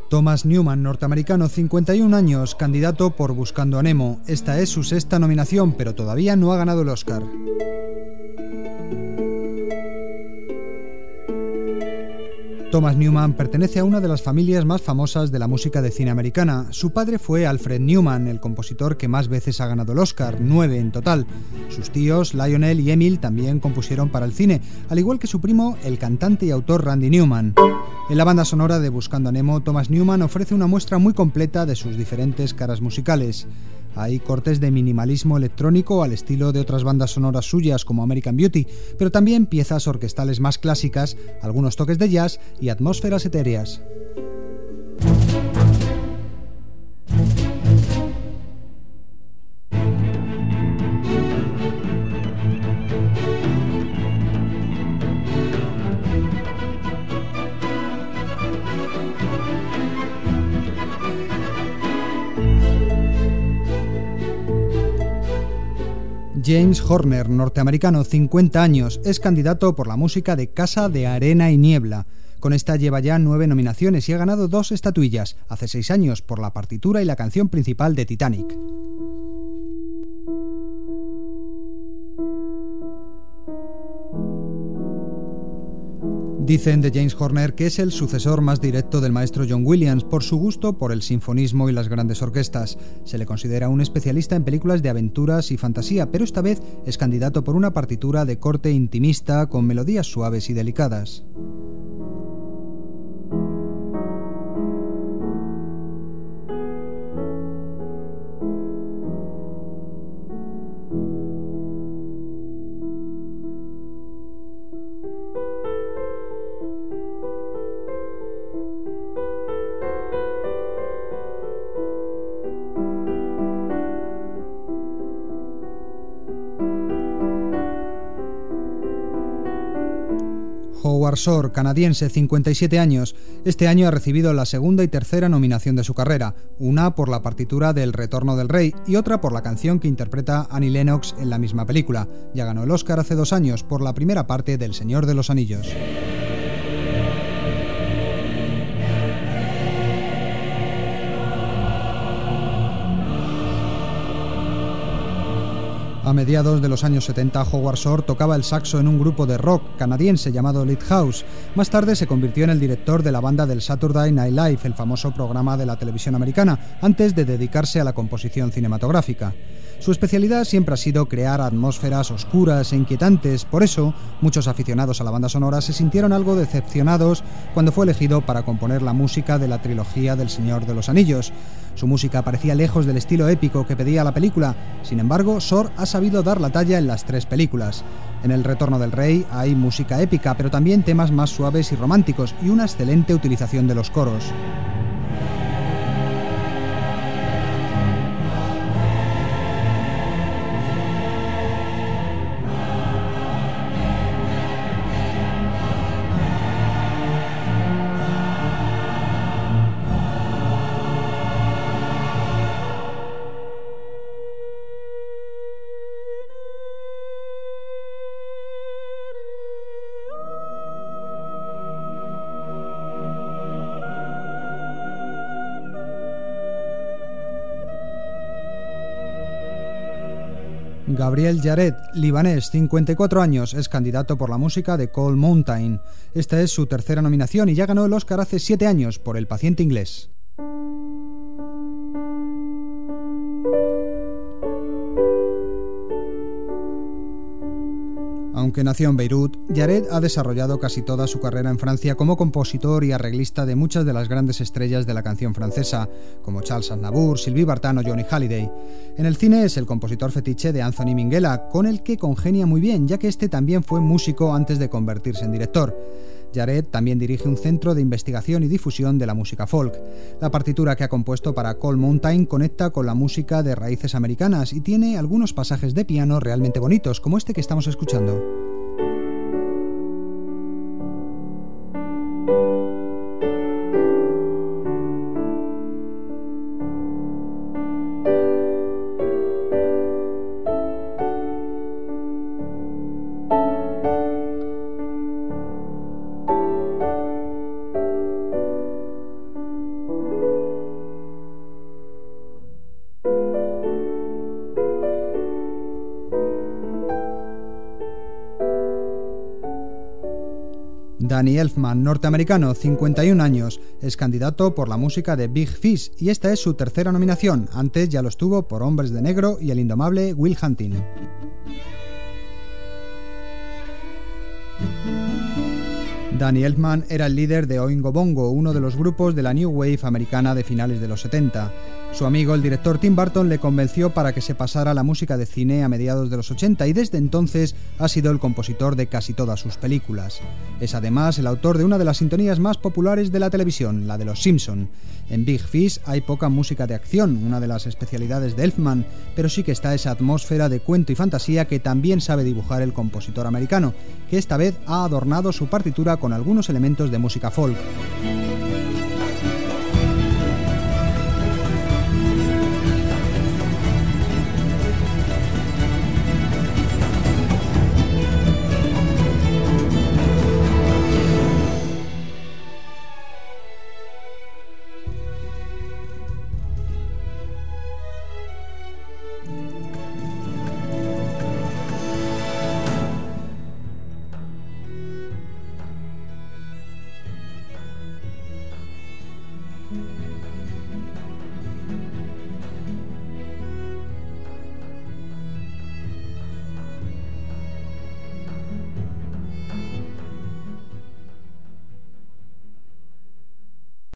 Thomas Newman, norteamericano, 51 años, candidato por Buscando a Nemo. Esta es su sexta nominación, pero todavía no ha ganado el Oscar. Thomas Newman pertenece a una de las familias más famosas de la música de cine americana. Su padre fue Alfred Newman, el compositor que más veces ha ganado el Oscar, 9 en total. Sus tíos, Lionel y Emil, también compusieron para el cine, al igual que su primo, el cantante y autor Randy Newman. En la banda sonora de Buscando a Nemo, Thomas Newman ofrece una muestra muy completa de sus diferentes caras musicales. Hay cortes de minimalismo electrónico al estilo de otras bandas sonoras suyas como American Beauty, pero también piezas orquestales más clásicas, algunos toques de jazz y atmósferas etéreas. James Horner, norteamericano, 50 años, es candidato por la música de Casa de Arena y Niebla. Con esta lleva ya 9 nominaciones y ha ganado 2 estatuillas, hace 6 años por la partitura y la canción principal de Titanic. Dicen de James Horner que es el sucesor más directo del maestro John Williams por su gusto por el sinfonismo y las grandes orquestas. Se le considera un especialista en películas de aventuras y fantasía, pero esta vez es candidato por una partitura de corte intimista con melodías suaves y delicadas. Howard Shore, canadiense, 57 años. Este año ha recibido la segunda y tercera nominación de su carrera, una por la partitura de El Retorno del Rey y otra por la canción que interpreta Annie Lennox en la misma película. Ya ganó el Oscar hace 2 años por la primera parte del Señor de los Anillos. A mediados de los años 70, Howard Shore tocaba el saxo en un grupo de rock canadiense llamado Lighthouse. Más tarde se convirtió en el director de la banda del Saturday Night Live, el famoso programa de la televisión americana, antes de dedicarse a la composición cinematográfica. Su especialidad siempre ha sido crear atmósferas oscuras e inquietantes, por eso muchos aficionados a la banda sonora se sintieron algo decepcionados cuando fue elegido para componer la música de la trilogía del Señor de los Anillos. Su música parecía lejos del estilo épico que pedía la película, sin embargo, Shore ha sabido dar la talla en las 3 películas. En El Retorno del Rey hay música épica, pero también temas más suaves y románticos y una excelente utilización de los coros. Gabriel Yared, libanés, 54 años, es candidato por la música de Cold Mountain. Esta es su tercera nominación y ya ganó el Oscar hace 7 años por El paciente inglés. Aunque nació en Beirut, Yared ha desarrollado casi toda su carrera en Francia como compositor y arreglista de muchas de las grandes estrellas de la canción francesa, como Charles Aznavour, Sylvie Vartan o Johnny Hallyday. En el cine es el compositor fetiche de Anthony Minghella, con el que congenia muy bien, ya que este también fue músico antes de convertirse en director. Yared también dirige un centro de investigación y difusión de la música folk. La partitura que ha compuesto para Cold Mountain conecta con la música de raíces americanas y tiene algunos pasajes de piano realmente bonitos, como este que estamos escuchando. Danny Elfman, norteamericano, 51 años, es candidato por la música de Big Fish y esta es su tercera nominación. Antes ya lo estuvo por Hombres de Negro y el indomable Will Hunting. Danny Elfman era el líder de Oingo Boingo, uno de los grupos de la New Wave americana de finales de los 70. Su amigo, el director Tim Burton, le convenció para que se pasara a la música de cine a mediados de los 80 y desde entonces ha sido el compositor de casi todas sus películas. Es además el autor de una de las sintonías más populares de la televisión, la de Los Simpson. En Big Fish hay poca música de acción, una de las especialidades de Elfman, pero sí que está esa atmósfera de cuento y fantasía que también sabe dibujar el compositor americano, que esta vez ha adornado su partitura con algunos elementos de música folk.